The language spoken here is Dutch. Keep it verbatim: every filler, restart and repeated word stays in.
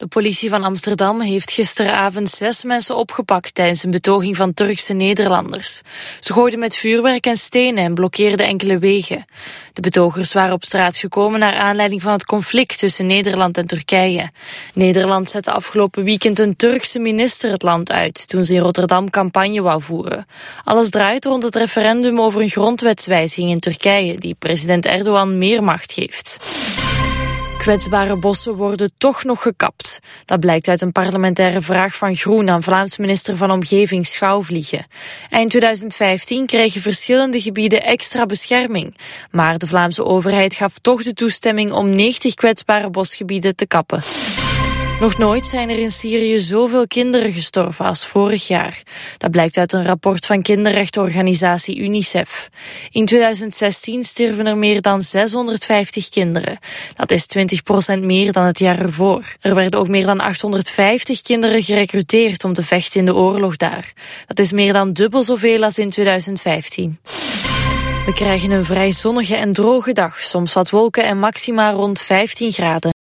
De politie van Amsterdam heeft gisteravond zes mensen opgepakt tijdens een betoging van Turkse Nederlanders. Ze gooiden met vuurwerk en stenen en blokkeerden enkele wegen. De betogers waren op straat gekomen naar aanleiding van het conflict tussen Nederland en Turkije. Nederland zette afgelopen weekend een Turkse minister het land uit toen ze in Rotterdam campagne wou voeren. Alles draait rond het referendum over een grondwetswijziging in Turkije die president Erdogan meer macht geeft. Kwetsbare bossen worden toch nog gekapt. Dat blijkt uit een parlementaire vraag van Groen aan Vlaams minister van Omgeving Schouwvliegen. Eind twintig vijftien kregen verschillende gebieden extra bescherming. Maar de Vlaamse overheid gaf toch de toestemming om negentig kwetsbare bosgebieden te kappen. Nog nooit zijn er in Syrië zoveel kinderen gestorven als vorig jaar. Dat blijkt uit een rapport van kinderrechtenorganisatie UNICEF. In twintig zestien stierven er meer dan zeshonderdvijftig kinderen. Dat is twintig procent meer dan het jaar ervoor. Er werden ook meer dan achthonderdvijftig kinderen gerekruteerd om te vechten in de oorlog daar. Dat is meer dan dubbel zoveel als in twintig vijftien. We krijgen een vrij zonnige en droge dag, soms wat wolken en maxima rond vijftien graden.